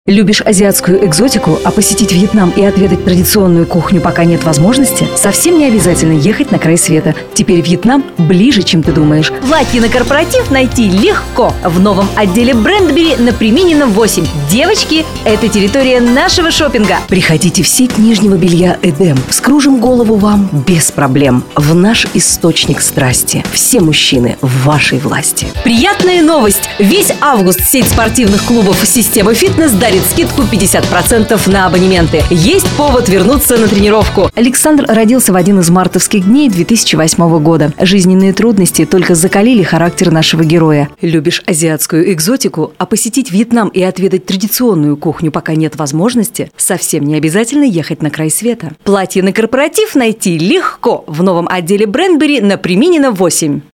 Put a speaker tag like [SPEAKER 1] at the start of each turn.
[SPEAKER 1] Любишь азиатскую экзотику, а посетить Вьетнам и отведать традиционную кухню пока нет возможности? Совсем не обязательно ехать на край света. Теперь Вьетнам ближе, чем ты думаешь.
[SPEAKER 2] Платье на корпоратив найти легко. В новом отделе Брендбери на Преминина 8. Девочки, это территория нашего шопинга.
[SPEAKER 1] Приходите в сеть нижнего белья «Эдем». Вскружим голову вам без проблем. В наш источник страсти. Все мужчины в вашей власти.
[SPEAKER 2] Приятная новость. Весь август сеть спортивных клубов «Система фитнес» дарит скидку 50% на абонементы. Есть повод вернуться на тренировку.
[SPEAKER 1] Александр родился в один из мартовских дней 2008 года. Жизненные трудности только закалили характер нашего героя. Любишь азиатскую экзотику, а посетить Вьетнам и отведать традиционную кухню пока нет возможности? Совсем не обязательно ехать на край света.
[SPEAKER 2] Платье на корпоратив найти легко. В новом отделе Брендбери на Преминина 8.